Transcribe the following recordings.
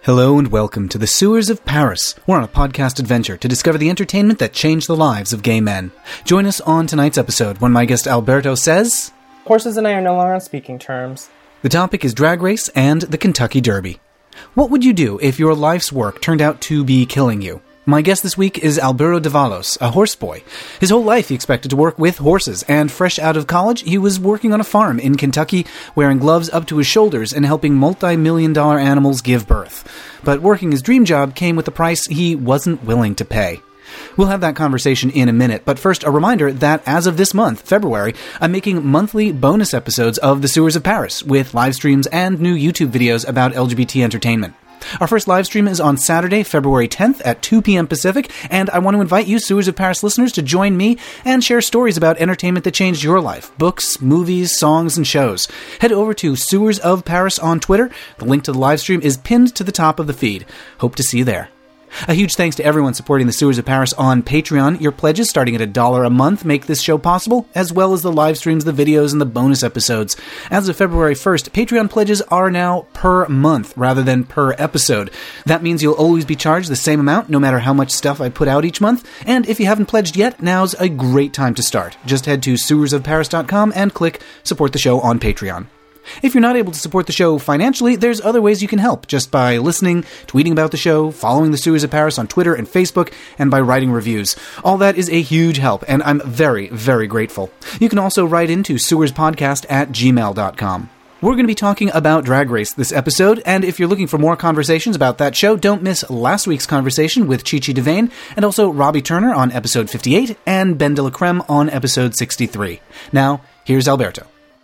Hello and welcome to the Sewers of Paris. We're on a podcast adventure to discover the entertainment that changed the lives of gay men. Join us on tonight's episode when my guest Alberto says... Horses and I are no longer on speaking terms. The topic is Drag Race and the Kentucky Derby. What would you do if your life's work turned out to be killing you? My guest this week is Alberto Davalos, a horse boy. His whole life he expected to work with horses, and fresh out of college, he was working on a farm in Kentucky, wearing gloves up to his shoulders and helping multi-million-dollar animals give birth. But working his dream job came with a price he wasn't willing to pay. We'll have that conversation in a minute, but first a reminder that as of this month, February, I'm making monthly bonus episodes of The Sewers of Paris, with live streams and new YouTube videos about LGBT entertainment. Our first live stream is on Saturday, February 10th at 2 p.m. Pacific, and I want to invite you, Sewers of Paris listeners, to join me and share stories about entertainment that changed your life. Books, movies, songs, and shows. Head over to Sewers of Paris on Twitter. The link to the live stream is pinned to the top of the feed. Hope to see you there. A huge thanks to everyone supporting the Sewers of Paris on Patreon. Your pledges, starting at $1 a month, make this show possible, as well as the live streams, the videos, and the bonus episodes. As of February 1st, Patreon pledges are now per month rather than per episode. That means you'll always be charged the same amount, no matter how much stuff I put out each month. And if you haven't pledged yet, now's a great time to start. Just head to sewersofparis.com and click Support the Show on Patreon. If you're not able to support the show financially, there's other ways you can help, just by listening, tweeting about the show, following the Sewers of Paris on Twitter and Facebook, and by writing reviews. All that is a huge help, and I'm very, very grateful. You can also write into sewerspodcast@gmail.com. We're going to be talking about Drag Race this episode, and if you're looking for more conversations about that show, don't miss last week's conversation with Chi Chi DeVane, and also Robbie Turner on episode 58, and Ben de la Creme on episode 63. Now, here's Alberto.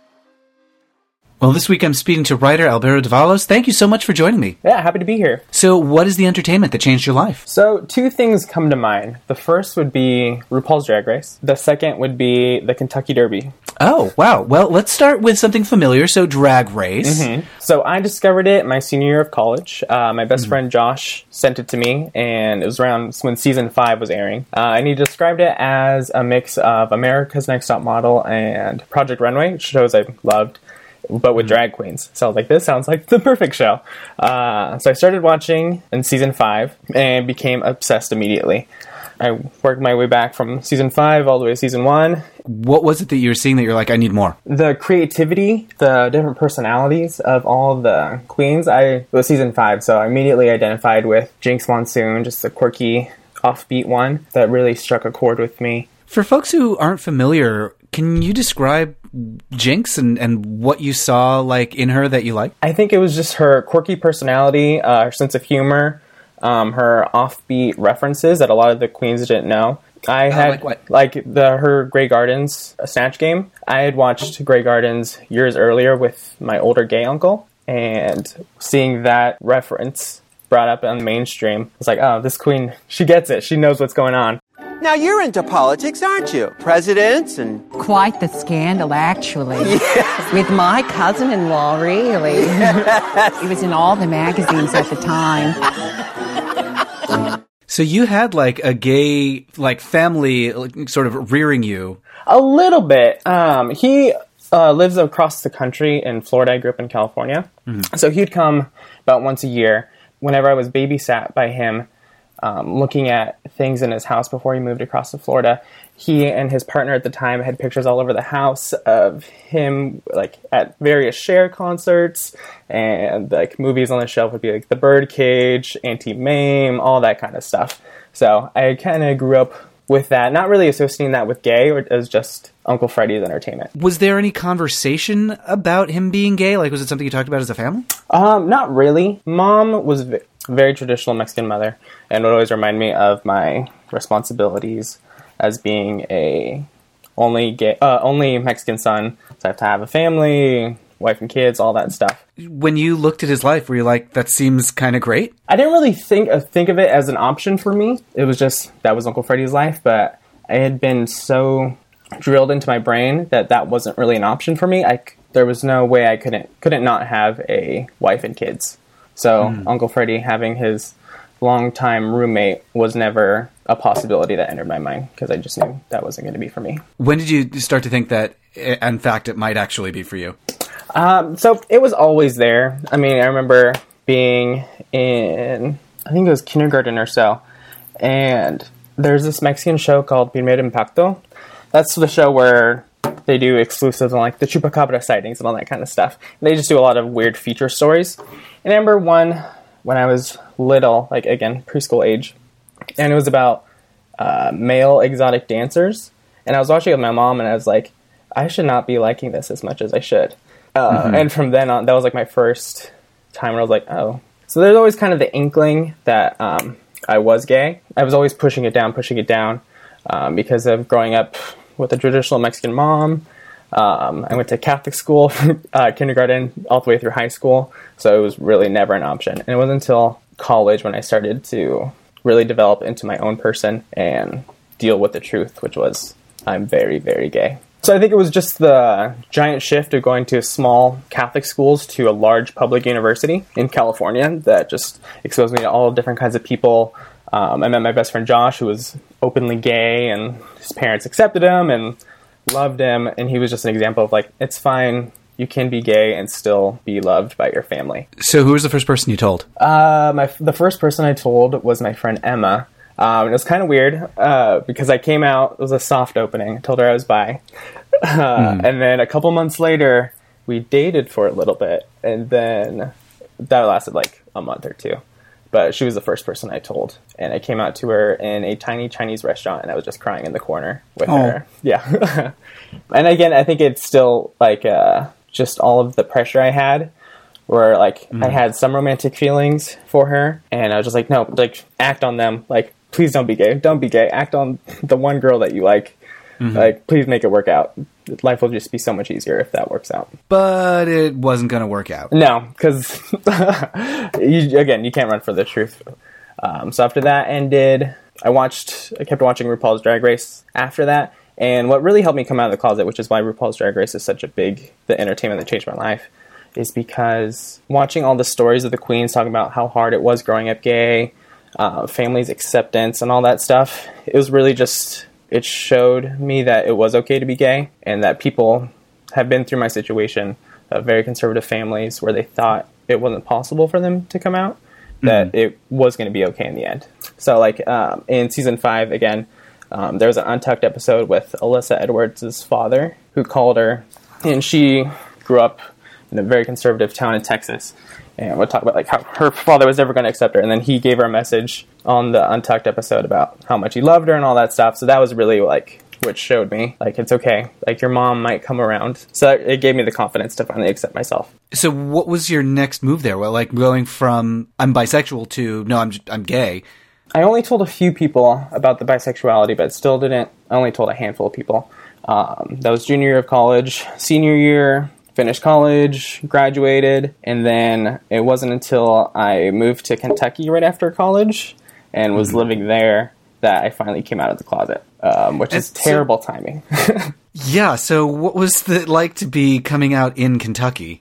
Well, this week I'm speaking to writer Alberto Davalos. Thank you so much for joining me. Yeah, happy to be here. So, what is the entertainment that changed your life? So, two things come to mind. The first would be RuPaul's Drag Race. The second would be the Kentucky Derby. Oh, wow. Well, let's start with something familiar, so Drag Race. Mm-hmm. So, I discovered it my senior year of college. My best friend Josh sent it to me, and it was around when season 5 was airing. And he described it as a mix of America's Next Top Model and Project Runway, shows I loved, but with drag queens. So I was like, this sounds like the perfect show. So I started watching in season 5 and became obsessed immediately. I worked my way back from season 5 all the way to season 1. What was it that you were seeing that you're like, I need more? The creativity, the different personalities of all the queens. It was season 5, so I immediately identified with Jinx Monsoon, just a quirky, offbeat one that really struck a chord with me. For folks who aren't familiar, can you describe Jinx and what you saw like in her that you like? I think it was just her quirky personality, her sense of humor, her offbeat references that a lot of the queens didn't know. I had her Grey Gardens Snatch Game. I had watched Grey Gardens years earlier with my older gay uncle, and seeing that reference brought up on the mainstream, I was like, oh, this queen, she gets it. She knows what's going on. Now, you're into politics, aren't you? Presidents and... Quite the scandal, actually. Yes. With my cousin-in-law, really. Yes. It was in all the magazines at the time. So you had like a gay family sort of rearing you. A little bit. He lives across the country in Florida. I grew up in California. Mm-hmm. So he'd come about once a year. Whenever I was babysat by him, looking at things in his house before he moved across to Florida, he and his partner at the time had pictures all over the house of him like at various Cher concerts, and like movies on the shelf would be like The Birdcage, Auntie Mame, all that kind of stuff. So I kind of grew up with that, not really associating that with gay or as just Uncle Freddy's entertainment. Was there any conversation about him being gay? Like, was it something you talked about as a family? Not really. Mom was very traditional Mexican mother, and would always remind me of my responsibilities as being only Mexican son. So I have to have a family, wife and kids, all that stuff. When you looked at his life, were you like, that seems kind of great? I didn't really think of it as an option for me. It was just, that was Uncle Freddy's life, but I had been so drilled into my brain that wasn't really an option for me. There was no way I couldn't not have a wife and kids. So Uncle Freddy having his longtime roommate was never a possibility that entered my mind, because I just knew that wasn't going to be for me. When did you start to think that, in fact, it might actually be for you? So it was always there. I mean, I remember being in, I think it was kindergarten or so, and there's this Mexican show called Primer Impacto. That's the show where they do exclusives on like the chupacabra sightings and all that kind of stuff. And they just do a lot of weird feature stories. And I remember one when I was little, like again, preschool age, and it was about male exotic dancers. And I was watching it with my mom, and I was like, I should not be liking this as much as I should. And from then on, that was like my first time where I was like, oh. So there's always kind of the inkling that I was gay. I was always pushing it down, because of growing up with a traditional Mexican mom. I went to Catholic school from kindergarten all the way through high school, so it was really never an option. And it wasn't until college when I started to really develop into my own person and deal with the truth, which was I'm very, very gay. So I think it was just the giant shift of going to small Catholic schools to a large public university in California that just exposed me to all different kinds of people. I met my best friend Josh, who was openly gay, and his parents accepted him and loved him. And he was just an example of like, it's fine. You can be gay and still be loved by your family. So who was the first person you told? The first person I told was my friend Emma. It was kind of weird because I came out, it was a soft opening, I told her I was bi. And then a couple months later, we dated for a little bit. And then that lasted like a month or two. But she was the first person I told. And I came out to her in a tiny Chinese restaurant, and I was just crying in the corner with her. Yeah. And again, I think it's still like just all of the pressure I had, where like I had some romantic feelings for her, and I was just like, no, like act on them. Like, please don't be gay. Don't be gay. Act on the one girl that you like. Like, please make it work out. Life will just be so much easier if that works out. But it wasn't going to work out. No, because, you can't run for the truth. So after that ended, I kept watching RuPaul's Drag Race after that. And what really helped me come out of the closet, which is why RuPaul's Drag Race is such the entertainment that changed my life, is because watching all the stories of the queens talking about how hard it was growing up gay, family's acceptance and all that stuff, it was really just, it showed me that it was okay to be gay, and that people have been through my situation of very conservative families where they thought it wasn't possible for them to come out, that it was going to be okay in the end. So like in season 5, again, there was an Untucked episode with Alyssa Edwards' father, who called her, and she grew up in a very conservative town in Texas, and we'll talk about like how her father was never going to accept her, and then he gave her a message on the Untucked episode about how much he loved her and all that stuff. So that was really like what showed me like it's okay, like your mom might come around. So it gave me the confidence to finally accept myself. So what was your next move there? Well, like going from I'm bisexual to no, I'm gay. I only told a few people about the bisexuality, but still didn't. I only told a handful of people. That was junior year of college. Senior year, finished college, graduated, and then it wasn't until I moved to Kentucky right after college and was living there that I finally came out of the closet, which is terrible timing. Yeah, so what was it like to be coming out in Kentucky?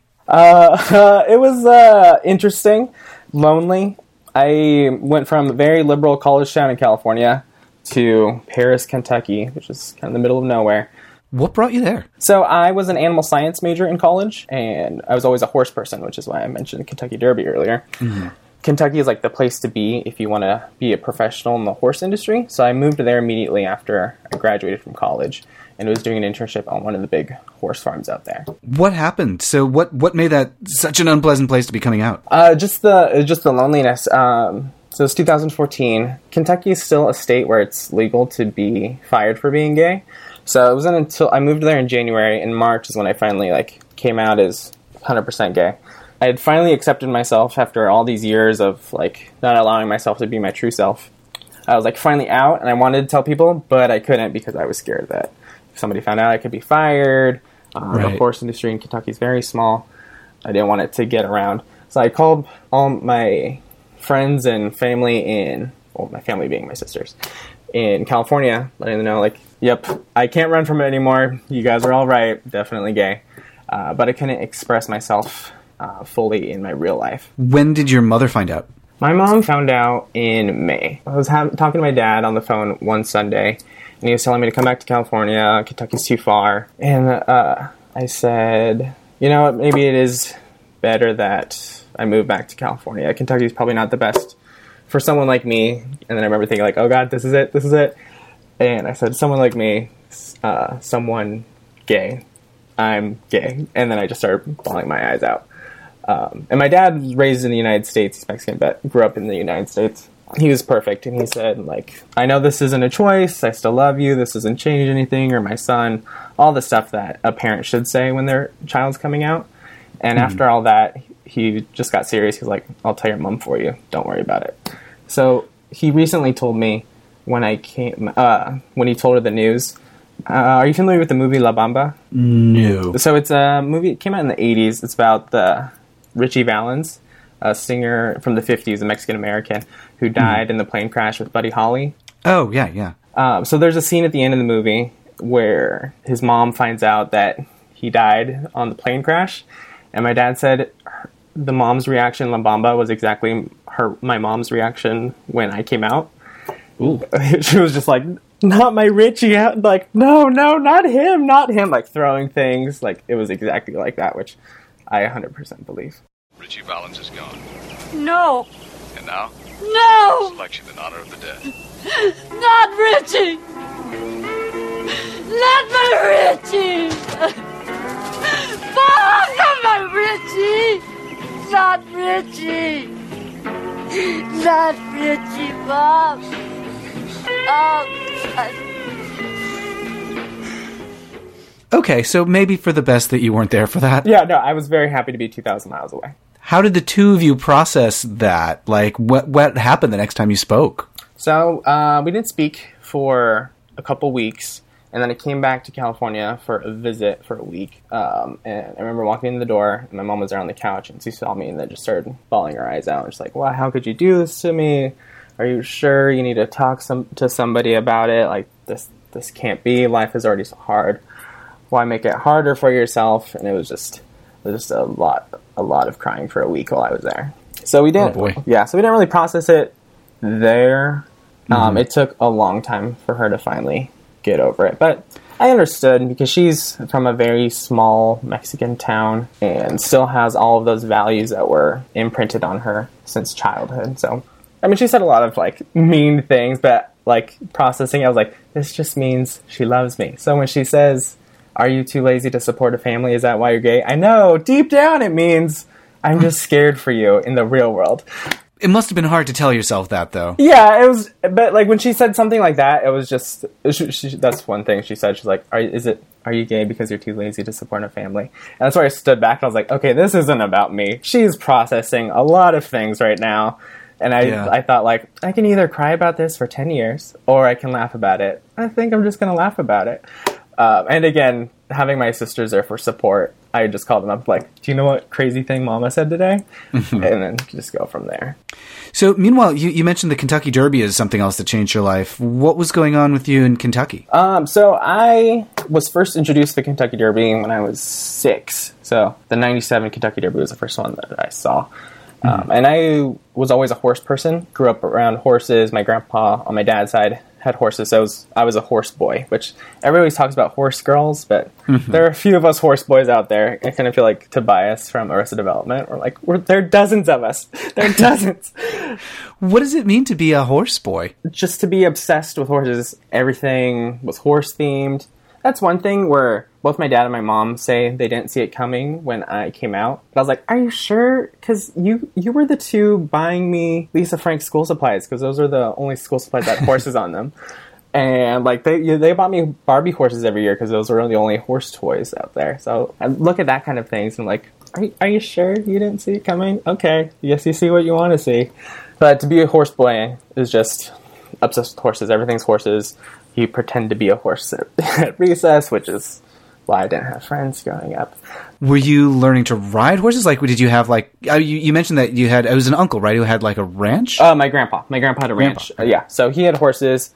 It was interesting, lonely. I went from a very liberal college town in California to Paris, Kentucky, which is kind of the middle of nowhere. What brought you there? So I was an animal science major in college, and I was always a horse person, which is why I mentioned Kentucky Derby earlier. Kentucky is like the place to be if you want to be a professional in the horse industry. So I moved there immediately after I graduated from college, and was doing an internship on one of the big horse farms out there. What happened? So what made that such an unpleasant place to be coming out? Just the loneliness. So it's 2014. Kentucky is still a state where it's legal to be fired for being gay. So it wasn't until I moved there in January. In March is when I finally came out as 100% gay. I had finally accepted myself after all these years of not allowing myself to be my true self. I was finally out, and I wanted to tell people, but I couldn't because I was scared that if somebody found out I could be fired. Right. The horse industry in Kentucky is very small. I didn't want it to get around. So I called all my friends and family my family being my sisters, in California, letting them know, yep, I can't run from it anymore. You guys are all right. Definitely gay. But I couldn't express myself fully in my real life. When did your mother find out? My mom found out in May. I was talking to my dad on the phone one Sunday, and he was telling me to come back to California. Kentucky's too far. And I said, maybe it is better that I moved back to California. Kentucky's probably not the best for someone like me. And then I remember thinking like, oh God, this is it. And I said, someone like me, someone gay. I'm gay. And then I just started bawling my eyes out. And my dad was raised in the United States. He's Mexican, but grew up in the United States. He was perfect. And he said, like, I know this isn't a choice. I still love you. This doesn't change anything. Or my son. All the stuff that a parent should say when their child's coming out. And after all that, he just got serious. He was like, I'll tell your mom for you. Don't worry about it. So he recently told me when he told her the news. Are you familiar with the movie La Bamba? No. So it's a movie. It came out in the 80s. It's about the Richie Valens, a singer from the 50s, a Mexican-American, who died in the plane crash with Buddy Holly. Oh, yeah. So there's a scene at the end of the movie where his mom finds out that he died on the plane crash. And my dad said the mom's reaction in La Bamba was exactly my mom's reaction when I came out. Ooh. She was just like, not my Richie. Like, no, not him. Like throwing things. Like, it was exactly like that, which I 100% believe. Richie Valens is gone. No. And now? No! Selection in honor of the dead. Not Richie! Not my Richie! Bob, not my Richie! Not Richie! Not Richie, Bob! Okay, so maybe for the best that you weren't there for that. Yeah, no, I was very happy to be 2,000 miles away. How did the two of you process that? Like, what happened the next time you spoke? So, we didn't speak for a couple weeks, and then I came back to California for a visit for a week. And I remember walking in the door, and my mom was there on the couch, and she saw me, and then just started bawling her eyes out. She's like, "Wow, how could you do this to me? Are you sure you need to talk to somebody about it? Like, this can't be. Life is already so hard. Why make it harder for yourself?" And it was just a lot of crying for a week while I was there. So we didn't. Oh boy. Yeah, so we didn't really process it there. It took a long time for her to finally get over it, but I understood because she's from a very small Mexican town and still has all of those values that were imprinted on her since childhood. So, I mean, she said a lot of like mean things, but like processing, I was like, this just means she loves me. So when she says, "Are you too lazy to support a family? Is that why you're gay?" I know deep down it means I'm just scared for you in the real world. It must have been hard to tell yourself that, though. Yeah, it was. But like when she said something like that, it was just. That's one thing she said. She's like, "Are you gay because you're too lazy to support a family?" And that's where I stood back and I was like, "Okay, this isn't about me. She's processing a lot of things right now." And I thought, like, I can either cry about this for 10 years or I can laugh about it. I think I'm just going to laugh about it. And again, having my sisters there for support, I just called them up like, "Do you know what crazy thing Mama said today?" And then just go from there. So, meanwhile, you mentioned the Kentucky Derby as something else that changed your life. What was going on with you in Kentucky? So I was first introduced to the Kentucky Derby when I was 6. So the 97 Kentucky Derby was the first one that I saw. And I was always a horse person. Grew up around horses. My grandpa on my dad's side had horses, so I was a horse boy, which everybody always talks about horse girls, but there are a few of us horse boys out there. I kind of feel like Tobias from Arrested Development. There are dozens of us. There are dozens. What does it mean to be a horse boy? Just to be obsessed with horses. Everything was horse themed. That's one thing where both my dad and my mom say they didn't see it coming when I came out. But I was like, "Are you sure? Because you were the two buying me Lisa Frank school supplies, because those are the only school supplies that had horses on them." And like they bought me Barbie horses every year because those were the only horse toys out there. So I look at that kind of things and I'm like, are you sure you didn't see it coming? Okay, yes, you see what you want to see. But to be a horse boy is just obsessed with horses. Everything's horses. You pretend to be a horse at recess, which is why I didn't have friends growing up. Were you learning to ride horses? Like, did you have like? You mentioned that you had. It was an uncle, right? Who had like a ranch. My grandpa. My grandpa had a ranch. Yeah, so he had horses.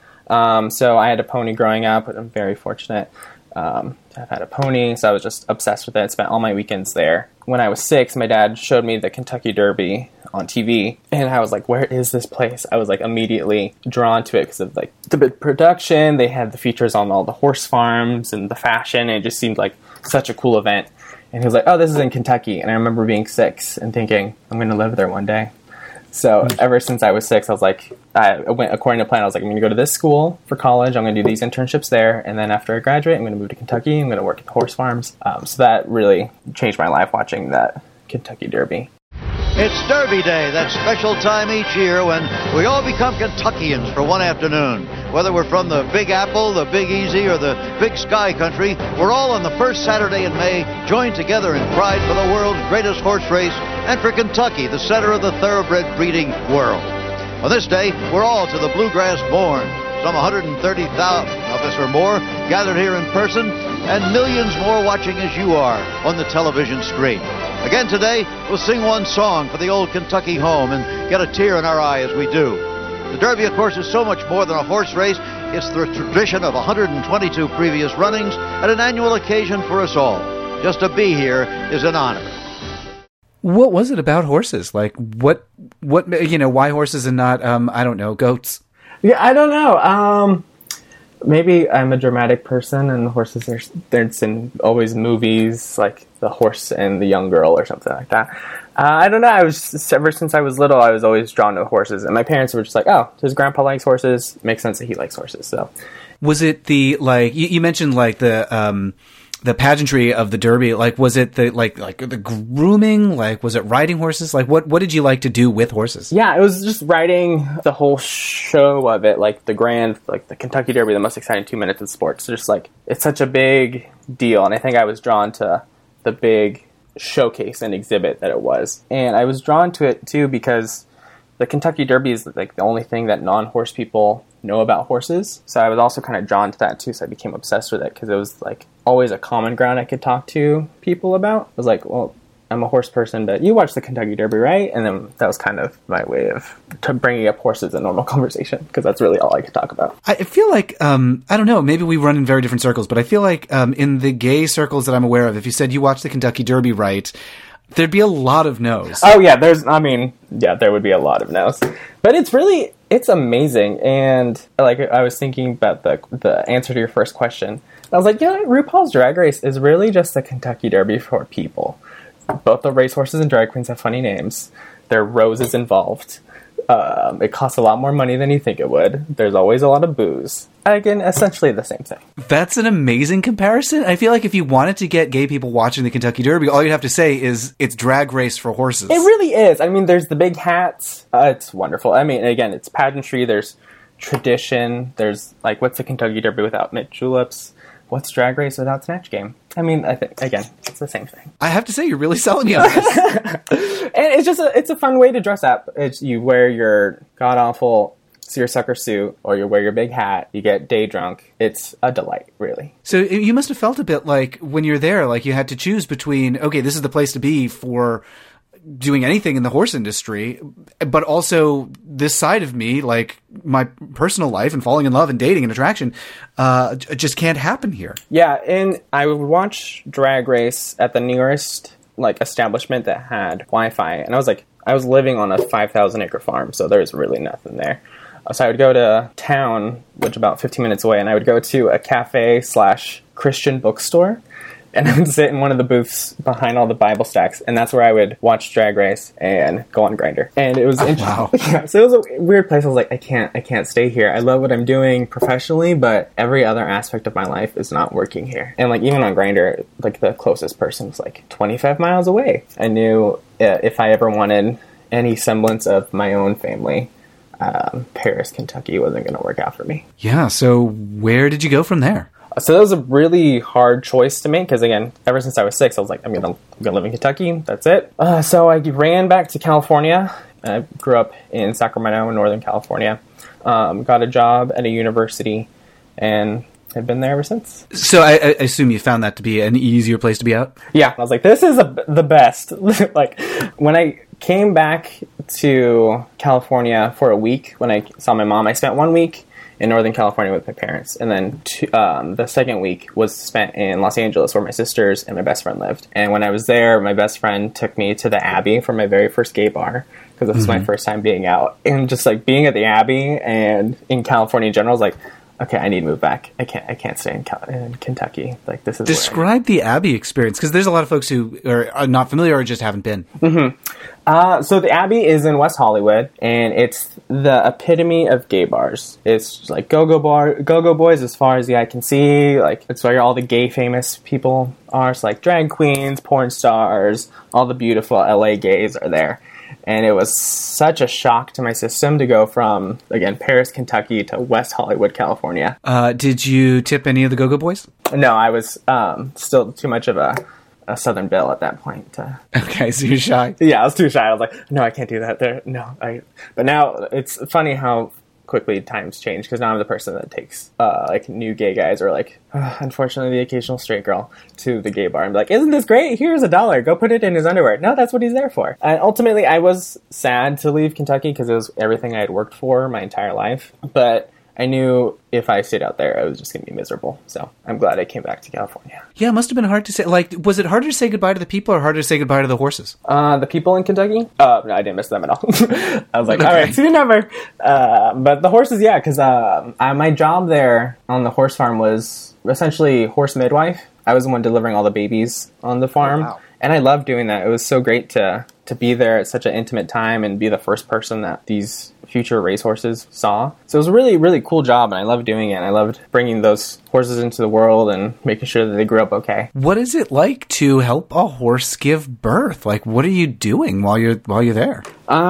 So I had a pony growing up. But I'm very fortunate to have had a pony. So I was just obsessed with it. Spent all my weekends there. When I was 6, my dad showed me the Kentucky Derby on TV, and I was like, "Where is this place?" I was like immediately drawn to it because of like the big production. They had the features on all the horse farms and the fashion. It just seemed like such a cool event. And he was like, oh, this is in Kentucky. And I remember being 6 and thinking, I'm going to live there one day. So ever since I was 6, I was like, I went according to plan. I was like, I'm going to go to this school for college. I'm going to do these internships there. And then after I graduate, I'm going to move to Kentucky. I'm going to work at the horse farms. So that really changed my life, watching that Kentucky Derby. It's Derby Day, that special time each year when we all become Kentuckians for one afternoon. Whether we're from the Big Apple, the Big Easy, or the Big Sky Country, we're all on the first Saturday in May, joined together in pride for the world's greatest horse race and for Kentucky, the center of the thoroughbred breeding world. On this day, we're all to the bluegrass born. Some 130,000 of us or more gathered here in person, and millions more watching as you are on the television screen. Again today, we'll sing one song for the old Kentucky home and get a tear in our eye as we do. The Derby, of course, is so much more than a horse race. It's the tradition of 122 previous runnings and an annual occasion for us all. Just to be here is an honor. What was it about horses? Like, what, why horses and not, I don't know, goats? Yeah, I don't know. Maybe I'm a dramatic person, and horses are there's in always movies like The Horse and the Young Girl or something like that. I don't know. Ever since I was little, I was always drawn to horses, and my parents were just like, "Oh, his grandpa likes horses. Makes sense that he likes horses." So, was it the you mentioned the pageantry of the Derby? Like, was it the like the grooming? Like, was it riding horses? Like, what did you like to do with horses? Yeah, it was just riding the whole show of it, like the Kentucky Derby, the most exciting 2 minutes in sports. So just like, it's such a big deal, and I think I was drawn to the big showcase and exhibit that it was. And I was drawn to it too because the Kentucky Derby is like the only thing that non-horse people know about horses. So I was also kind of drawn to that too. So I became obsessed with it because it was like always a common ground I could talk to people about. I was like, well, I'm a horse person, but you watch the Kentucky Derby, right? And then that was kind of my way of bringing up horses in normal conversation, because that's really all I could talk about. I feel like, I don't know, maybe we run in very different circles, but I feel like in the gay circles that I'm aware of, if you said you watch the Kentucky Derby, right, there'd be a lot of no's. Oh, yeah, there would be a lot of no's. But it's amazing. And like, I was thinking about the answer to your first question. I was like, yeah, RuPaul's Drag Race is really just the Kentucky Derby for people. Both the racehorses and drag queens have funny names. There are roses involved. It costs a lot more money than you think it would. There's always a lot of booze. Again, essentially the same thing. That's an amazing comparison. I feel like if you wanted to get gay people watching the Kentucky Derby, all you'd have to say is it's Drag Race for horses. It really is. I mean, there's the big hats. It's wonderful. I mean, again, it's pageantry. There's tradition. There's, like, what's the Kentucky Derby without mint juleps? What's Drag Race without Snatch Game? I mean, I think, again, it's the same thing. I have to say, you're really selling me on this. And it's a fun way to dress up. You wear your god-awful seersucker suit, or you wear your big hat, you get day drunk. It's a delight, really. So you must have felt a bit like, when you're there, like you had to choose between, okay, this is the place to be for doing anything in the horse industry, but also this side of me, like my personal life and falling in love and dating and attraction, just can't happen here. Yeah, and I would watch Drag Race at the nearest like establishment that had Wi-Fi, and I was living on a 5,000 acre farm, so there's really nothing there. So I would go to town, which is about 15 minutes away, and I would go to a cafe/Christian bookstore. And I would sit in one of the booths behind all the Bible stacks, and that's where I would watch Drag Race and go on Grindr. And it was interesting. Wow. Yeah, so it was a weird place. I was like, I can't stay here. I love what I'm doing professionally, but every other aspect of my life is not working here. And like, even on Grindr, like the closest person was like 25 miles away. I knew if I ever wanted any semblance of my own family, Paris, Kentucky wasn't going to work out for me. Yeah. So where did you go from there? So that was a really hard choice to make, because again, ever since I was 6, I was like, I'm gonna live in Kentucky. That's it. So I ran back to California. I grew up in Sacramento in Northern California. Got a job at a university, and have been there ever since. So I assume you found that to be an easier place to be out? Yeah, I was like, this is the best. Like, when I came back to California for a week, when I saw my mom, I spent 1 week in Northern California with my parents, and then the second week was spent in Los Angeles, where my sisters and my best friend lived. And when I was there, my best friend took me to the Abbey for my very first gay bar, because this was my first time being out. And just like being at the Abbey and in California in general, I was like, okay, I need to move back. I can't stay in Kentucky. Like, this is Describe the Abbey experience, because there's a lot of folks who are not familiar or just haven't been. So the Abbey is in West Hollywood, and it's the epitome of gay bars. It's like go-go boys as far as the eye can see. Like, it's where all the gay famous people are. It's like drag queens, porn stars, all the beautiful LA gays are there. And it was such a shock to my system to go from, again, Paris, Kentucky to West Hollywood, California. Did you tip any of the Go-Go Boys? No, I was still too much of a Southern Belle at that point. Okay, so you're shy. Yeah, I was too shy. I was like, no, I can't do that. But now it's funny how quickly times change, because now I'm the person that takes like new gay guys, or like unfortunately the occasional straight girl, to the gay bar and be like, isn't this great? Here's $1. Go put it in his underwear. No, that's what he's there for. And ultimately, I was sad to leave Kentucky because it was everything I had worked for my entire life. But I knew if I stayed out there, I was just going to be miserable. So I'm glad I came back to California. Yeah, it must have been hard to say. Like, was it harder to say goodbye to the people or harder to say goodbye to the horses? The people in Kentucky? No, I didn't miss them at all. I was like, all right, see you never. But the horses, yeah, because my job there on the horse farm was essentially horse midwife. I was the one delivering all the babies on the farm. Oh, wow. And I loved doing that. It was so great to be there at such an intimate time and be the first person that these future racehorses saw. So it was a really, really cool job, and I loved doing it. I loved bringing those horses into the world and making sure that they grew up okay. What is it like to help a horse give birth? Like, what are you doing while you're there?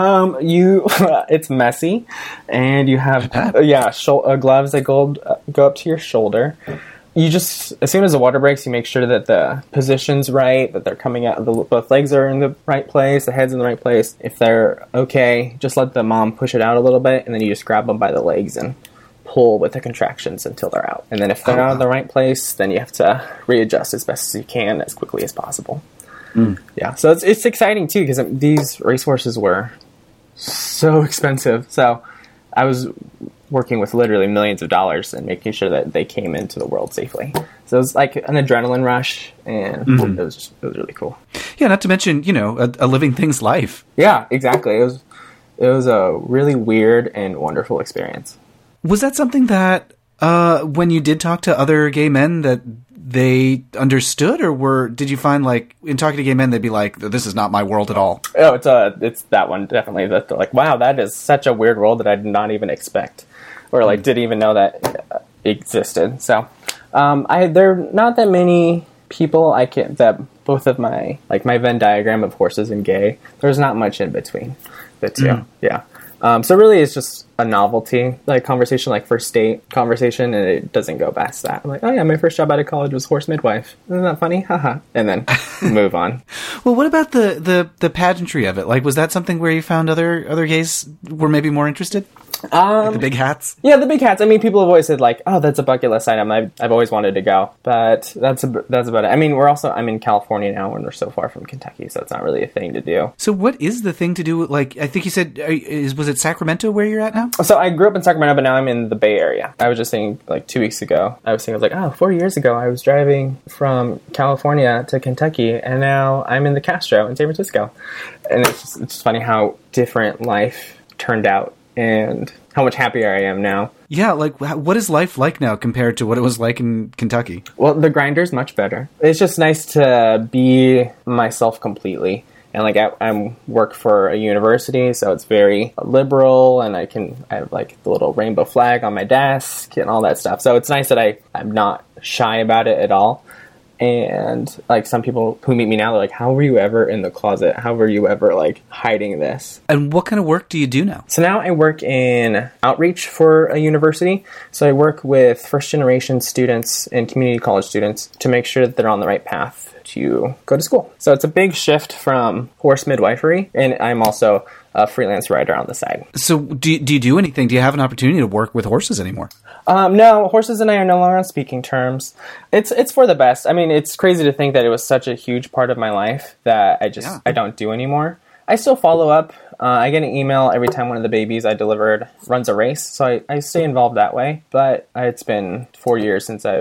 It's messy, and you have gloves that go up to your shoulder. You just, as soon as the water breaks, you make sure that the position's right, that they're coming out, both legs are in the right place, the head's in the right place. If they're okay, just let the mom push it out a little bit, and then you just grab them by the legs and pull with the contractions until they're out. And then if they're not in the right place, then you have to readjust as best as you can, as quickly as possible. Yeah, so it's exciting too, because these racehorses were so expensive. So I was working with literally millions of dollars and making sure that they came into the world safely. So it was like an adrenaline rush, and it was really cool. Yeah, not to mention, a living thing's life. Yeah, exactly. It was a really weird and wonderful experience. Was that something that when you did talk to other gay men that they understood, or did you find, like, in talking to gay men, they'd be like, this is not my world at all? Oh, it's that one, definitely. That they're like, wow, that is such a weird world that I did not even expect, or like didn't even know that existed. So there are not that many people that both of my Venn diagram of horses and gay, there's not much in between the two. Yeah. So really it's just a novelty, like conversation, like first date conversation, and it doesn't go past that. I'm like, oh yeah, my first job out of college was horse midwife. Isn't that funny? Haha. And then move on. Well, what about the pageantry of it? Like, was that something where you found other gays were maybe more interested? Like the big hats? Yeah, the big hats. I mean, people have always said, like, oh, that's a bucket list item. I've always wanted to go. But that's about it. I mean, I'm in California now, and we're so far from Kentucky, so it's not really a thing to do. So what is the thing to do? Like, I think you said, was it Sacramento where you're at now? So I grew up in Sacramento, but now I'm in the Bay Area. I was just saying, like, 2 weeks ago, I was 4 years ago, I was driving from California to Kentucky, and now I'm in the Castro in San Francisco. And it's just funny how different life turned out, and how much happier I am now. Yeah, like, what is life like now compared to what it was like in Kentucky? Well, the grinder's much better. It's just nice to be myself completely. And, like, I work for a university, so it's very liberal, and I have, like, the little rainbow flag on my desk and all that stuff. So it's nice that I'm not shy about it at all. And, like, some people who meet me now, they're like, how were you ever in the closet? How were you ever, like, hiding this? And what kind of work do you do now? So now I work in outreach for a university. So I work with first-generation students and community college students to make sure that they're on the right path to go to school. So it's a big shift from horse midwifery, and I'm also a freelance writer on the side. So do you do anything? Do you have an opportunity to work with horses anymore? No, horses and I are no longer on speaking terms. It's for the best. I mean, it's crazy to think that it was such a huge part of my life that I don't do anymore. I still follow up. I get an email every time one of the babies I delivered runs a race, so I stay involved that way. But it's been 4 years since I've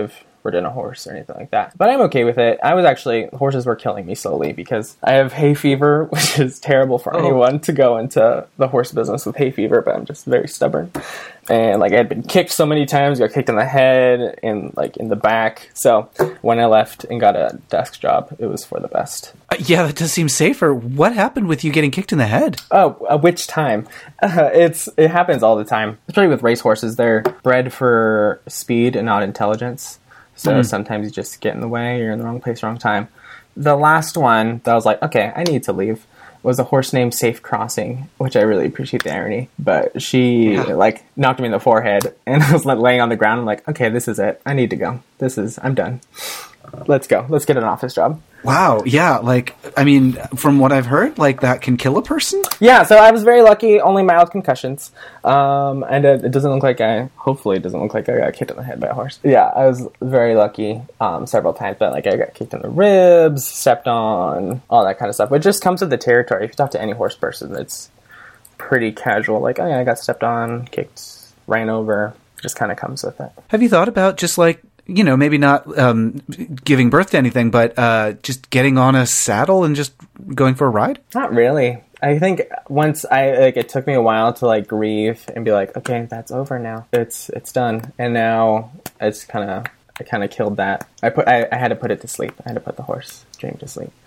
in a horse or anything like that. But I'm okay with it. Horses were killing me slowly because I have hay fever, which is terrible for anyone to go into the horse business with hay fever, but I'm just very stubborn. And like I had been kicked so many times, got kicked in the head and like in the back. So when I left and got a desk job, it was for the best. Yeah, that does seem safer. What happened with you getting kicked in the head? Oh, which time? It happens all the time. Especially with racehorses, they're bred for speed and not intelligence. So sometimes you just get in the way, you're in the wrong place, wrong time. The last one that I was like, okay, I need to leave, was a horse named Safe Crossing, which I really appreciate the irony. But she like knocked me in the forehead, and I was like laying on the ground. I'm like, okay, this is it. I need to go. I'm done. Let's go. Let's get an office job. Wow. Yeah. Like, I mean, from what I've heard, like that can kill a person. Yeah. So I was very lucky. Only mild concussions. And it doesn't look like hopefully it doesn't look like I got kicked in the head by a horse. Yeah. I was very lucky, several times, but like I got kicked in the ribs, stepped on, all that kind of stuff, which just comes with the territory. If you talk to any horse person, it's pretty casual. Like, oh yeah, I got stepped on, kicked, ran over, just kind of comes with it. Have you thought about just like, you know, maybe not giving birth to anything, but just getting on a saddle and just going for a ride? Not really. I think it took me a while to like grieve and be like, okay, that's over now. It's done. And now I kind of killed that. I had to put it to sleep. I had to put the horse dream to sleep.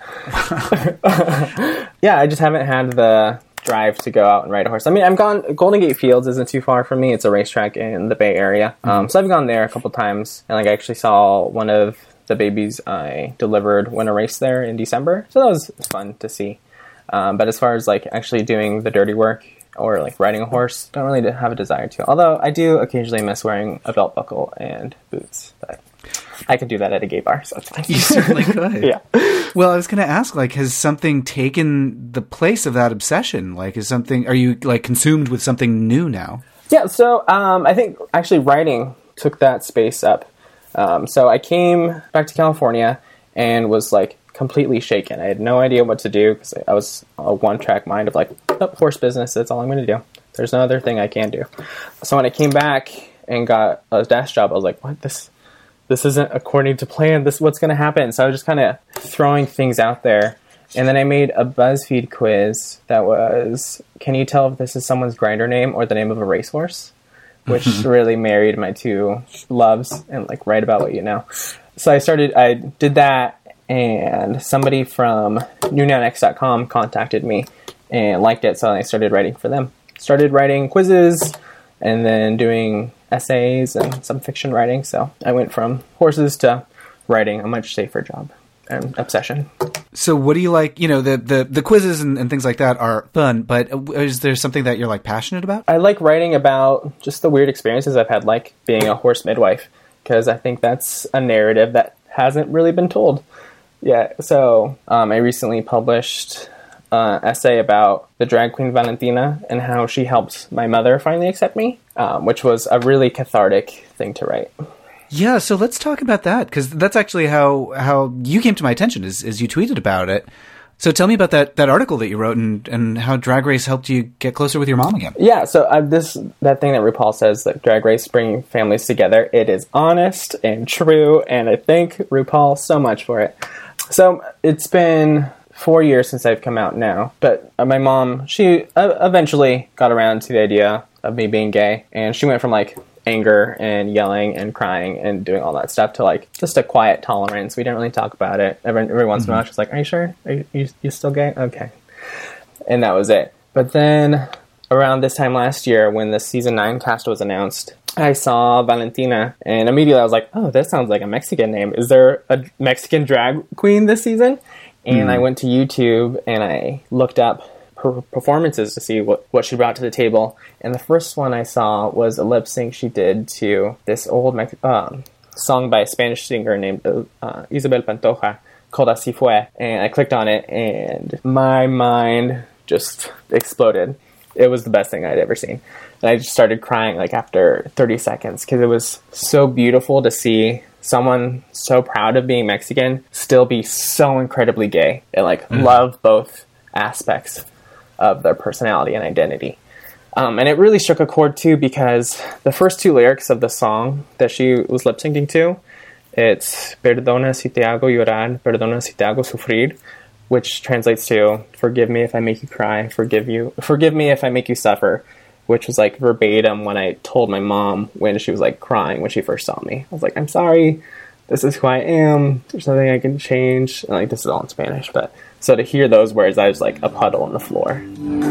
Yeah, I just haven't had the drive to go out and ride a horse. I mean, Golden Gate Fields isn't too far from me. It's a racetrack in the Bay Area. So I've gone there a couple times, and like I actually saw one of the babies I delivered win a race there in December. So that was fun to see. But as far as like actually doing the dirty work or like riding a horse, don't really have a desire to. Although I do occasionally miss wearing a belt buckle and boots. But I can do that at a gay bar, so it's fine. You certainly could. Yeah. Well, I was going to ask, like, has something taken the place of that obsession? Like, are you like consumed with something new now? Yeah. So I think actually writing took that space up. So I came back to California and was like completely shaken. I had no idea what to do because I was a one-track mind of like, horse business, that's all I'm going to do. There's no other thing I can do. So when I came back and got a desk job, I was like, what? This isn't according to plan. What's going to happen? So I was just kind of throwing things out there. And then I made a BuzzFeed quiz that was, can you tell if this is someone's grinder name or the name of a racehorse? Which really married my two loves and like write about what you know. So I did that, and somebody from newnownx.com contacted me and liked it. So I started writing for them. Started writing quizzes and then doing essays and some fiction writing. So I went from horses to writing, a much safer job and obsession. So what do you like? You know, the quizzes and things like that are fun, but is there something that you're like passionate about? I like writing about just the weird experiences I've had, like being a horse midwife, because I think that's a narrative that hasn't really been told yet. So I recently published an essay about the drag queen Valentina and how she helped my mother finally accept me, which was a really cathartic thing to write. Yeah, so let's talk about that, because that's actually how you came to my attention, is you tweeted about it. So tell me about that article that you wrote and how Drag Race helped you get closer with your mom again. Yeah, so that thing that RuPaul says, that Drag Race bringing families together, it is honest and true, and I thank RuPaul so much for it. So it's been 4 years since I've come out now, but my mom, she eventually got around to the idea of me being gay, and she went from like anger and yelling and crying and doing all that stuff to like just a quiet tolerance. We didn't really talk about it. Every once in a while she's like, are you sure? Are you still gay? Okay. And that was it. But then around this time last year when the season 9 cast was announced, I saw Valentina and immediately I was like, oh, that sounds like a Mexican name. Is there a Mexican drag queen this season? And I went to YouTube and I looked up her performances to see what she brought to the table. And the first one I saw was a lip sync she did to this old song by a Spanish singer named Isabel Pantoja called Así Fue. And I clicked on it and my mind just exploded. It was the best thing I'd ever seen. And I just started crying like after 30 seconds because it was so beautiful to see someone so proud of being Mexican still be so incredibly gay and like love both aspects of their personality and identity. And it really struck a chord too because the first 2 lyrics of the song that she was lip syncing to, It's Perdona si te hago llorar, perdona si te hago sufrir, which translates to forgive me if I make you cry, forgive me if I make you suffer, which was like verbatim when I told my mom when she was like crying when she first saw me. I was like, I'm sorry, this is who I am, there's nothing I can change. And like, this is all in Spanish, but so to hear those words, I was like a puddle on the floor.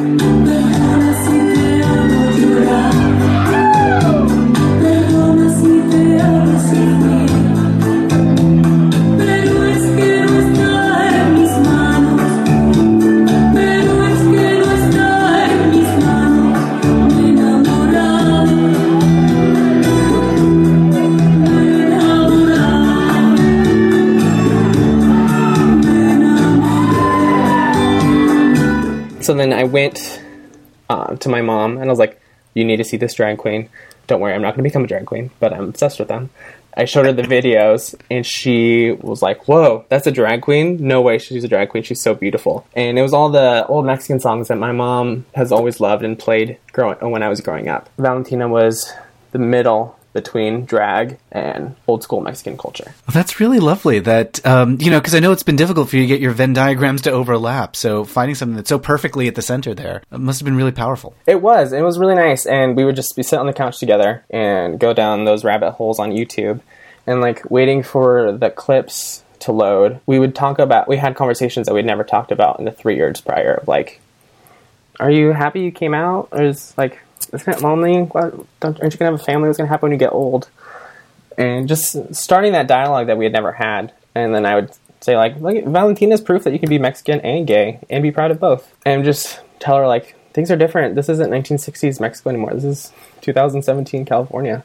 So then I went to my mom, and I was like, you need to see this drag queen. Don't worry, I'm not going to become a drag queen, but I'm obsessed with them. I showed her the videos, and she was like, whoa, that's a drag queen? No way she's a drag queen. She's so beautiful. And it was all the old Mexican songs that my mom has always loved and played when I was growing up. Valentina was the middle between drag and old school Mexican culture. Well, that's really lovely that, because I know it's been difficult for you to get your Venn diagrams to overlap. So finding something that's so perfectly at the center there must have been really powerful. It was really nice. And we would just be sitting on the couch together and go down those rabbit holes on YouTube and like waiting for the clips to load. We had conversations that we'd never talked about in the 3 years prior of like, are you happy you came out? Or is like, isn't it lonely? Aren't you going to have a family? What's going to happen when you get old? And just starting that dialogue that we had never had. And then I would say, like, look, Valentina's proof that you can be Mexican and gay and be proud of both. And just tell her, like, things are different. This isn't 1960s Mexico anymore. This is 2017 California.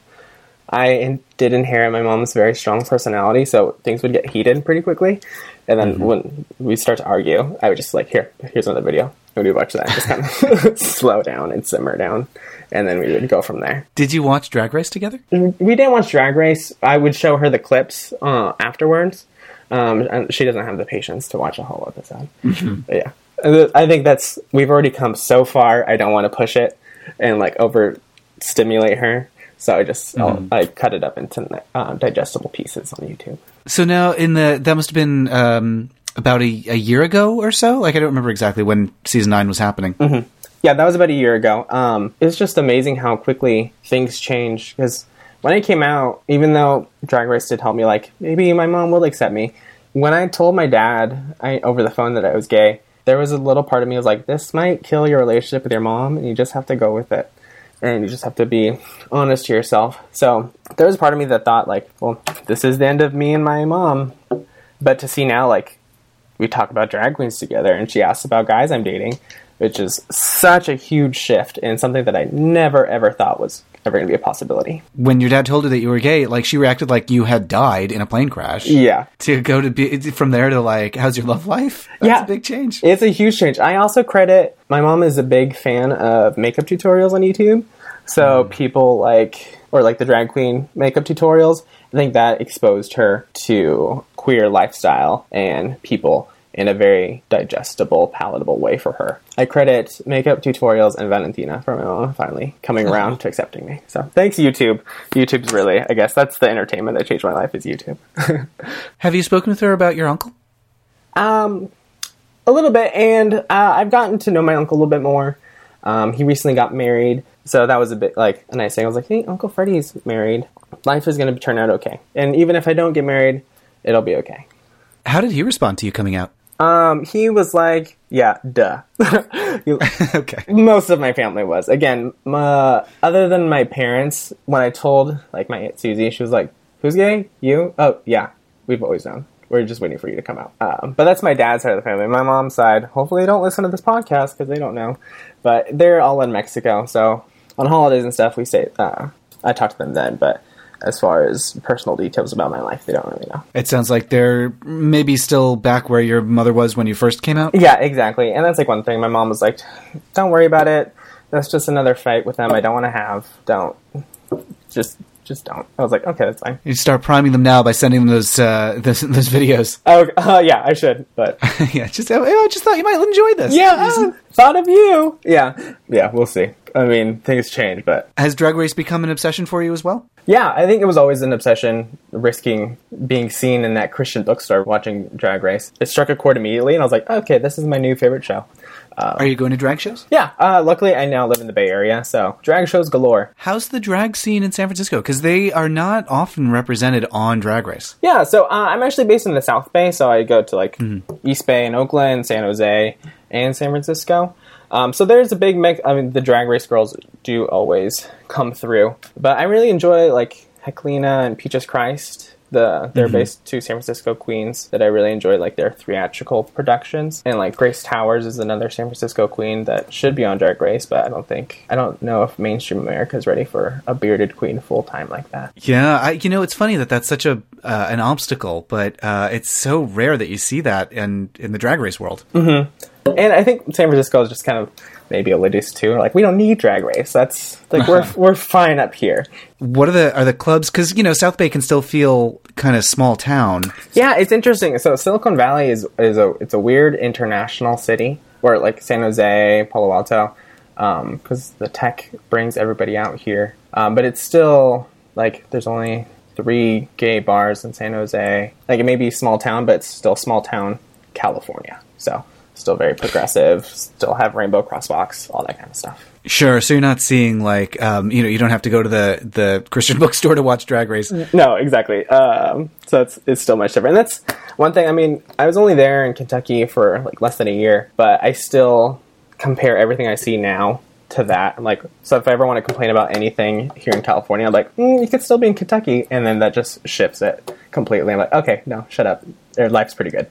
I did inherit my mom's very strong personality, so things would get heated pretty quickly. And then when we start to argue, I would just like, here's another video. And we'd watch that and just kind of slow down and simmer down. And then we would go from there. Did you watch Drag Race together? We didn't watch Drag Race. I would show her the clips afterwards. And she doesn't have the patience to watch a whole episode. But yeah. I think we've already come so far. I don't want to push it and like overstimulate her. So I cut it up into digestible pieces on YouTube. So now that must have been about a year ago or so? Like, I don't remember exactly when season 9 was happening. Mm-hmm. Yeah, that was about a year ago. It's just amazing how quickly things change. Because when I came out, even though Drag Race did help me, like, maybe my mom will accept me. When I told my dad over the phone that I was gay, there was a little part of me that was like, this might kill your relationship with your mom, and you just have to go with it. And you just have to be honest to yourself. So there was a part of me that thought, like, well, this is the end of me and my mom. But to see now, like, we talk about drag queens together, and she asks about guys I'm dating, which is such a huge shift and something that I never, ever thought was ever going to be a possibility. When your dad told her that you were gay, like, she reacted like you had died in a plane crash. Yeah. To go to be from there to, like, how's your love life? That's a big change. It's a huge change. I also credit, my mom is a big fan of makeup tutorials on YouTube. So people like the drag queen makeup tutorials, I think that exposed her to queer lifestyle and people in a very digestible, palatable way for her. I credit makeup tutorials and Valentina for my mom finally coming around to accepting me. So thanks, YouTube. YouTube's really, I guess that's the entertainment that changed my life, is YouTube. Have you spoken with her about your uncle? A little bit, and I've gotten to know my uncle a little bit more. He recently got married, so that was a bit like a nice thing. I was like, hey, Uncle Freddie's married. Life is going to turn out okay. And even if I don't get married, it'll be okay. How did he respond to you coming out? He was like, yeah, duh. Okay. Most of my family was. Again, other than my parents, when I told, like, my Aunt Susie, she was like, who's gay? You? Oh, yeah, we've always known. We're just waiting for you to come out. But that's my dad's side of the family. My mom's side, hopefully they don't listen to this podcast because they don't know. But they're all in Mexico, so on holidays and stuff, we say, I talk to them then, but as far as personal details about my life, they don't really know. It sounds like they're maybe still back where your mother was when you first came out? Yeah, exactly. And that's like one thing. My mom was like, don't worry about it. That's just another fight with them I don't want to have. Don't. Just don't. I was like, okay, that's fine. You start priming them now by sending them those videos. Oh, yeah, I should, but... yeah, I just thought you might enjoy this. Yeah, thought of you. Yeah, we'll see. I mean, things change, but... Has Drag Race become an obsession for you as well? Yeah, I think it was always an obsession, risking being seen in that Christian bookstore watching Drag Race. It struck a chord immediately, and I was like, okay, this is my new favorite show. Are you going to drag shows? Yeah, luckily I now live in the Bay Area, so drag shows galore. How's the drag scene in San Francisco? Because they are not often represented on Drag Race. Yeah, so I'm actually based in the South Bay, so I go to like East Bay in Oakland, San Jose, and San Francisco. So there's a big mix. I mean, the Drag Race girls do always come through. But I really enjoy, like, Heclina and Peaches Christ. They're based two San Francisco queens that I really enjoy, like, their theatrical productions. And, like, Grace Towers is another San Francisco queen that should be on Drag Race, but I don't know if mainstream America is ready for a bearded queen full-time like that. Yeah, it's funny that that's such an obstacle, but it's so rare that you see that in the Drag Race world. Mm-hmm. And I think San Francisco is just kind of maybe elitist too. Like, we don't need Drag Race. That's like we're fine up here. What are the clubs? Because South Bay can still feel kind of small town. Yeah, it's interesting. So Silicon Valley is a weird international city, or like San Jose, Palo Alto, because the tech brings everybody out here. But it's still like there's only 3 gay bars in San Jose. Like, it may be small town, but it's still small town California. So still very progressive, still have rainbow crosswalks, all that kind of stuff. Sure, so you're not seeing, like, you don't have to go to the Christian bookstore to watch Drag Race. No, exactly. So it's still much different. And that's one thing, I mean, I was only there in Kentucky for, like, less than a year, but I still compare everything I see now to that. I'm like, so if I ever want to complain about anything here in California, I'm like, you could still be in Kentucky, and then that just shifts it completely. I'm like, okay, no, shut up. Their life's pretty good.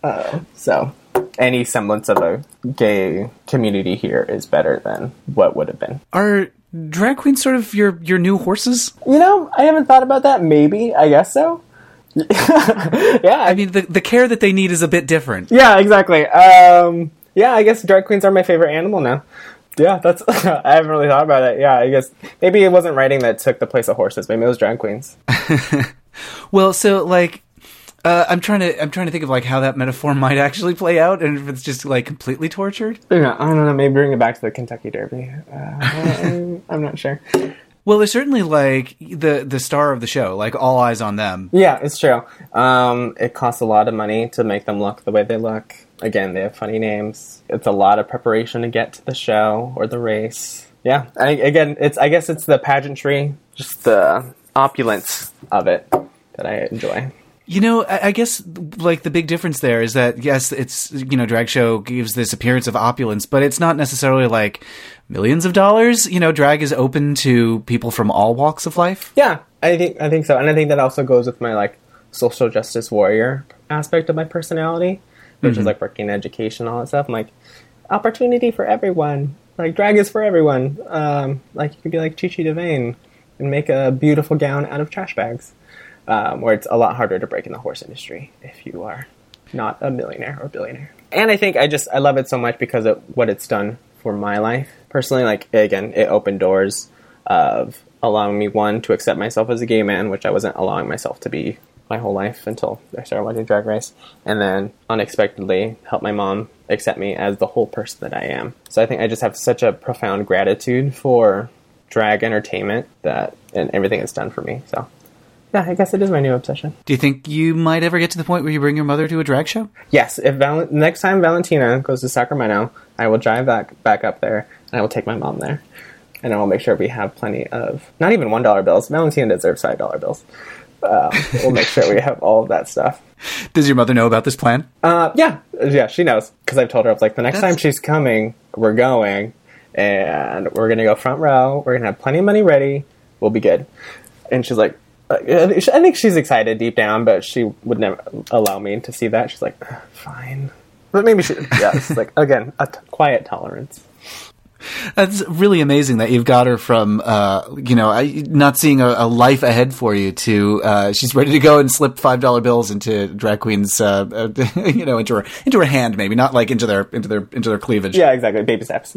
So any semblance of a gay community here is better than what would have been. Are drag queens sort of your new horses? I haven't thought about that. Maybe. I guess so. Yeah. I mean, the care that they need is a bit different. Yeah, exactly. Yeah, I guess drag queens are my favorite animal now. Yeah, that's. I haven't really thought about it. Yeah, I guess maybe it wasn't writing that took the place of horses. Maybe it was drag queens. Well, so like, I'm trying to think of like how that metaphor might actually play out, and if it's just like completely tortured. Yeah, I don't know. Maybe bring it back to the Kentucky Derby. I'm not sure. Well, they're certainly like the star of the show. Like, all eyes on them. Yeah, it's true. It costs a lot of money to make them look the way they look. Again, they have funny names. It's a lot of preparation to get to the show or the race. Yeah, I guess it's the pageantry, just the opulence of it that I enjoy. I guess like the big difference there is that, yes, it's, drag show gives this appearance of opulence, but it's not necessarily like millions of dollars. Drag is open to people from all walks of life. Yeah, I think so. And I think that also goes with my like social justice warrior aspect of my personality, which is like working in education, all that stuff. I'm like, opportunity for everyone. Like, drag is for everyone. Like, you could be like Chi-Chi DeVayne and make a beautiful gown out of trash bags. Where it's a lot harder to break in the horse industry if you are not a millionaire or billionaire. And I think I love it so much because of what it's done for my life. Personally, like, again, it opened doors of allowing me, one, to accept myself as a gay man, which I wasn't allowing myself to be my whole life until I started watching Drag Race. And then, unexpectedly, help my mom accept me as the whole person that I am. So I think I just have such a profound gratitude for drag entertainment and everything it's done for me, so... Yeah, I guess it is my new obsession. Do you think you might ever get to the point where you bring your mother to a drag show? Yes. If next time Valentina goes to Sacramento, I will drive back up there, and I will take my mom there. And I will make sure we have plenty of, not even $1 bills. Valentina deserves $5 bills. We'll make sure we have all of that stuff. Does your mother know about this plan? Yeah, she knows. Because I've told her, the next time she's coming, we're going, and we're going to go front row. We're going to have plenty of money ready. We'll be good. And she's like, I think she's excited deep down, but she would never allow me to see that. She's like, fine. But maybe she, yeah, it's like, again, quiet tolerance. That's really amazing that you've got her from, not seeing a life ahead for you to, she's ready to go and slip $5 bills into drag queens, into her hand, maybe not like into their cleavage. Yeah, exactly. Baby steps.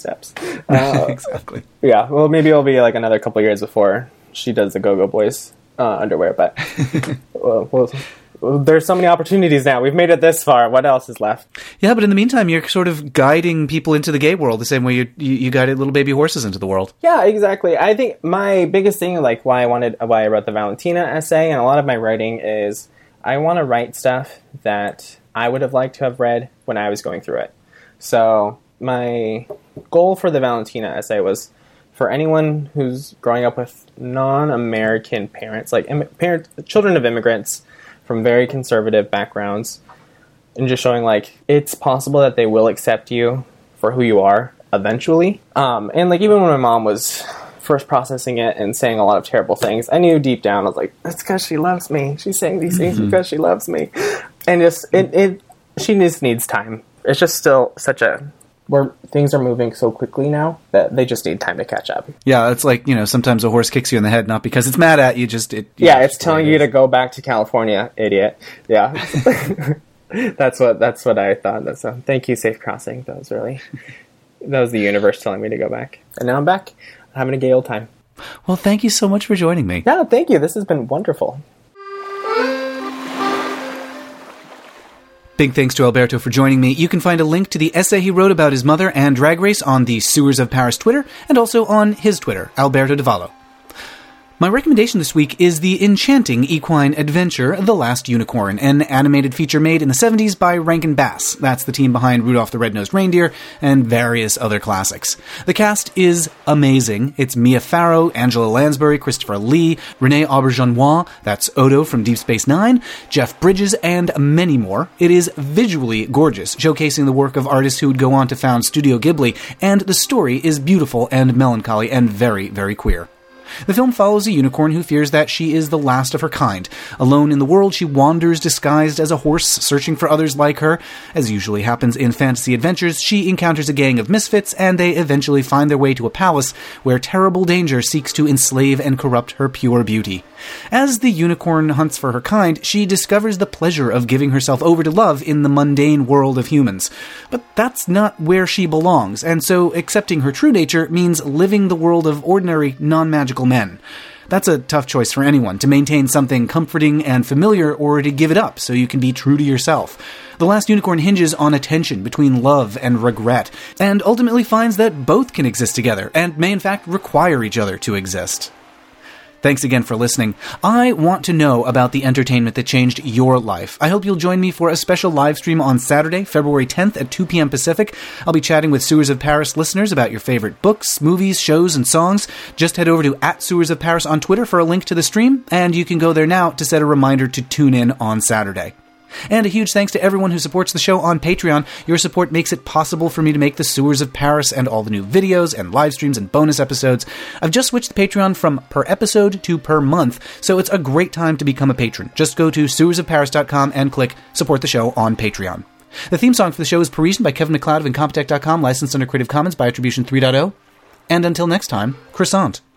Exactly. Yeah. Well, maybe it'll be like another couple of years before she does the Go-Go Boys underwear, but there's so many opportunities now. We've made it this far. What else is left? Yeah, but in the meantime, you're sort of guiding people into the gay world the same way you guided little baby horses into the world. Yeah, exactly. I think my biggest thing, like why I wrote the Valentina essay, and a lot of my writing is I want to write stuff that I would have liked to have read when I was going through it. So my goal for the Valentina essay was for anyone who's growing up with non-American parents, like children of immigrants from very conservative backgrounds, and just showing like it's possible that they will accept you for who you are eventually. And like even when my mom was first processing it and saying a lot of terrible things, I knew deep down I was like, it's because she loves me. She's saying these things because she loves me, and just she just needs time. It's just still where things are moving so quickly now that they just need time to catch up. Yeah, it's like, sometimes a horse kicks you in the head, not because it's mad at you, it's telling you to go back to California, idiot. Yeah. That's what I thought. So thank you, Safe Crossing. That was the universe telling me to go back. And now I'm back. I'm having a gay old time. Well, thank you so much for joining me. Yeah, thank you. This has been wonderful. Big thanks to Alberto for joining me. You can find a link to the essay he wrote about his mother and Drag Race on the Sewers of Paris Twitter, and also on his Twitter, Alberto Davallo. My recommendation this week is the enchanting equine adventure, The Last Unicorn, an animated feature made in the 70s by Rankin Bass. That's the team behind Rudolph the Red-Nosed Reindeer and various other classics. The cast is amazing. It's Mia Farrow, Angela Lansbury, Christopher Lee, Renee Auberjonois, that's Odo from Deep Space Nine, Jeff Bridges, and many more. It is visually gorgeous, showcasing the work of artists who would go on to found Studio Ghibli, and the story is beautiful and melancholy and very, very queer. The film follows a unicorn who fears that she is the last of her kind. Alone in the world, she wanders disguised as a horse, searching for others like her. As usually happens in fantasy adventures, she encounters a gang of misfits, and they eventually find their way to a palace where terrible danger seeks to enslave and corrupt her pure beauty. As the unicorn hunts for her kind, she discovers the pleasure of giving herself over to love in the mundane world of humans. But that's not where she belongs, and so accepting her true nature means living the world of ordinary, non-magical men. That's a tough choice for anyone, to maintain something comforting and familiar or to give it up so you can be true to yourself. The Last Unicorn hinges on a tension between love and regret, and ultimately finds that both can exist together, and may in fact require each other to exist. Thanks again for listening. I want to know about the entertainment that changed your life. I hope you'll join me for a special live stream on Saturday, February 10th at 2 p.m. Pacific. I'll be chatting with Sewers of Paris listeners about your favorite books, movies, shows, and songs. Just head over to @SewersOfParis on Twitter for a link to the stream, and you can go there now to set a reminder to tune in on Saturday. And a huge thanks to everyone who supports the show on Patreon. Your support makes it possible for me to make the Sewers of Paris and all the new videos and live streams and bonus episodes. I've just switched the Patreon from per episode to per month, so it's a great time to become a patron. Just go to sewersofparis.com and click Support the Show on Patreon. The theme song for the show is Parisian by Kevin MacLeod of Incompetech.com, licensed under Creative Commons by Attribution 3.0. And until next time, croissant.